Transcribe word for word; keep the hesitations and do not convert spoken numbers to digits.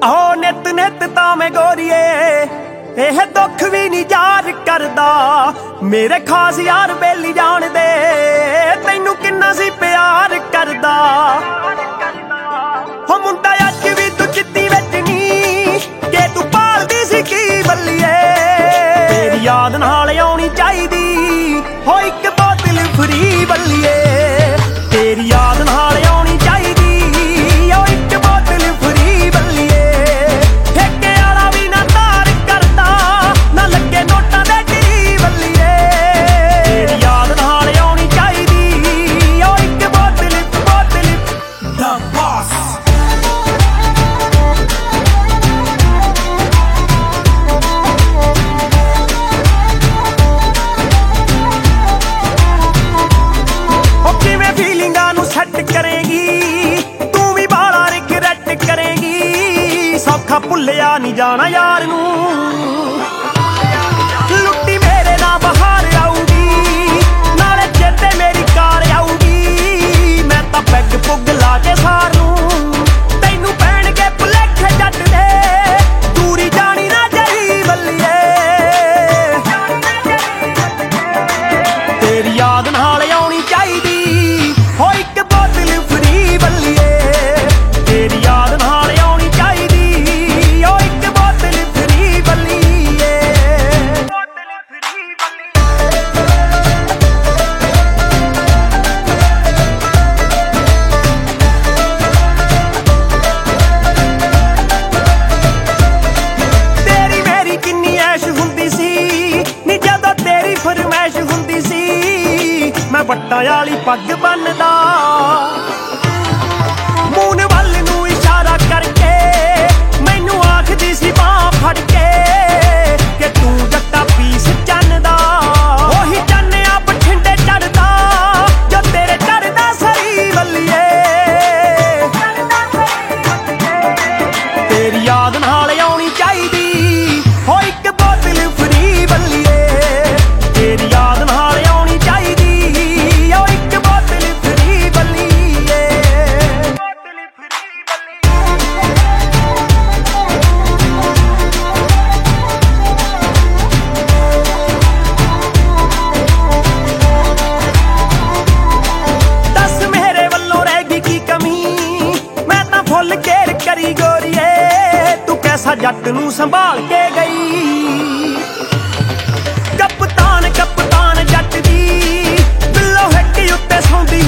ਆਹੋ ਨਿਤ ਨਿਤ ਤਾਂ ਮੈਂ ਗੋਰੀਏ ਇਹ ਦੁੱਖ ਵੀ ਨਹੀਂ ਯਾਰ ਕਰਦਾ। ਮੇਰੇ ਖਾਸ ਯਾਰ ਬੇਲੀ ਜਾਣਦੇ ਤੈਨੂੰ ਕਿੰਨਾ ਸੀ ਪਿਆਰ ਕਰਦਾ। ਹੋ ਮੁੰਡਾ ਅੱਜ ਵੀ ਤੂੰ ਚਿੱਤੀ ਵਿੱਚ ਨੀ ਕਿ ਤੂੰ ਪਾਲਦੀ ਸੀ ਕੀ ਬੱਲੀਏ। ਤੇਰੀ ਯਾਦ ਨਾਲ ਆਉਣੀ ਚਾਹੀਦੀ ਹੋ ਇੱਕ ਬੋਤਲ ਫਰੀ ਬੱਲੀਏ। ਤੇਰੀ ਯਾਦ ਨਾਲ ਆਉਣੀ ਚਾਹੀਦੀ ਹੋ ਇੱਕ ਬੋਤਲ ਫਰੀ ਬੱਲੀਏ। ਠੇਕੇ ਵਾਲਾ ਵੀ ਨਾ ਤਾਰ ਕਰਦਾ ਨਾ ਲੱਗੇ ਨੋਟਾਂ ਦੇ ਢੀ ਬੱਲੀਏ। ਤੇਰੀ ਯਾਦ ਨਾਲ ਆਉਣੀ ਚਾਹੀਦੀ ਹੋ ਇੱਕ ਬੋਤਲ ਬੋਤਲ ਦਾ ਬਾਸ। ਕਰੇਗੀ ਤੂੰ ਵੀ ਬਾਲਾ ਰਿਗਰੈਟ ਕਰੇਗੀ। ਸੌਖਾ ਭੁੱਲਿਆ ਨਹੀਂ ਜਾਣਾ ਯਾਰ ਨੂੰ ਲੁੱਟੀ ਮੇਰੇ ਨਾਲ ਬਹਾਰ ਆਊਗੀ ਨਾਲੇ ਚੇਤੇ ਮੇਰੀ ਕਾਰ ਆਊਗੀ। ਮੈਂ ਤਾਂ ਪੈਗ ਪੁੱਗ ਲਾ ਕੇ ਸਾਰ ਨੂੰ ਤੈਨੂੰ ਪੈਣਗੇ ਭੁਲੇਖੇ ਜੱਟ ਦੇ ਦੂਰੀ ਜਾਣੀ ਨਾ ਜਾਈ ਬੱਲੀਏ। ਤੇਰੀ ਯਾਦ ਨਾਲ ਆਉਣੀ ਚਾਹੀਦੀ ਹੋ ਇੱਕ ਬੋਤਲ ਫਰੀ ਬੱਲੀਏ। ਤੇਰੀ ਯਾਦ ਨਾਲ ਆਉਣੀ ਚਾਹੀਦੀ ਓ ਇੱਕ ਬੋਤਲ ਫਰੀ ਬੱਲੀਏ। ਬੋਤਲ ਫਰੀ ਤੇਰੀ ਮੇਰੀ ਕਿੰਨੀ ਐਸ਼ ਹੁੰਦੀ ਸੀ ਨੀ ਜਦੋਂ ਤੇਰੀ ਫਰਮੈਸ਼ ਹੁੰਦੀ ਸੀ। ਮੈਂ ਵੱਟਾਂ ਵਾਲੀ ਪੱਗ ਬੰਨਦਾ ਮੂਨ ਵੱਲ ਨੂੰ ਇਸ਼ਾਰਾ ਕਰਕੇ ਮੈਨੂੰ ਆਖਦੀ ਸੀ ਬਾਂਹ ਫੜ ਕੇ ਕਿ ਤੂੰ ਜੱਟਾ ਪੀਸ ਚੰਨ ਦਾ। ਉਹੀ ਚੰਨ ਆ ਬਠਿੰਡੇ ਚੜਦਾ ਜੋ ਤੇਰੇ ਚੜਦਾ ਸਰੀ ਬੱਲੀਏ। ਤੇਰੀ ਯਾਦ ਨਾਲ ਆਉਣੀ ਚਾਹੀਦੀ ਹੋ ਇੱਕ ਬੋਤਲ ਫਰੀ ਬੱਲੀਏ। ਤੇਰੀ ਯਾਦ ਨਾਲ ਆਉਣੀ ਚਾਹੀਦੀ ਓ ਇੱਕ ਬੋਤਲ ਫਰੀ ਬੱਲੀਏ। ਦੱਸ ਮੇਰੇ ਵੱਲੋਂ ਰਹਿ ਗਈ ਕੀ ਕਮੀ ਮੈਂ ਤਾਂ ਫੁੱਲ ਕੇਅਰ ਕਰੀ ਗੋਰੀਏ। ਤੂੰ ਕੈਸਾ ਜੱਟ ਨੂੰ ਸੰਭਾਲ ਕੇ ਗਈ। ਕਪਤਾਨ ਕਪਤਾਨ ਜੱਟ ਦੀ ਬਿੱਲੋ ਹੱਟੀ ਉੱਤੇ ਸੌਂਦੀ